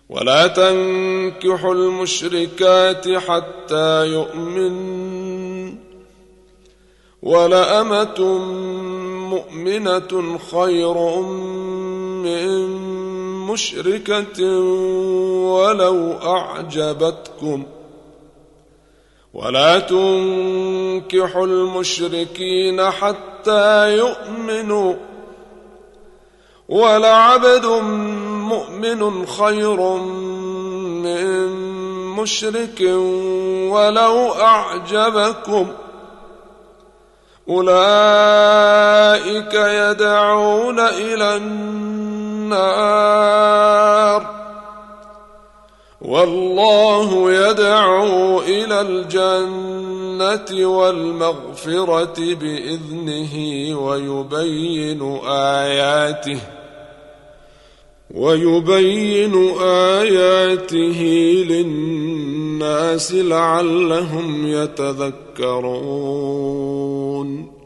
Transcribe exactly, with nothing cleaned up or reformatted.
ولا تنكحوا المشركات حتى يؤمن ولأمة مؤمنة خير من مشركة ولو أعجبتكم ولا تنكحوا المشركين حتى يؤمنوا ولعبد مؤمن خير من مشرك ولو أعجبكم أولئك يدعون إلى النار والله يدعو إلى الجنة والمغفرة بإذنه ويبين آياته ويبين آياته للناس لعلهم يتذكرون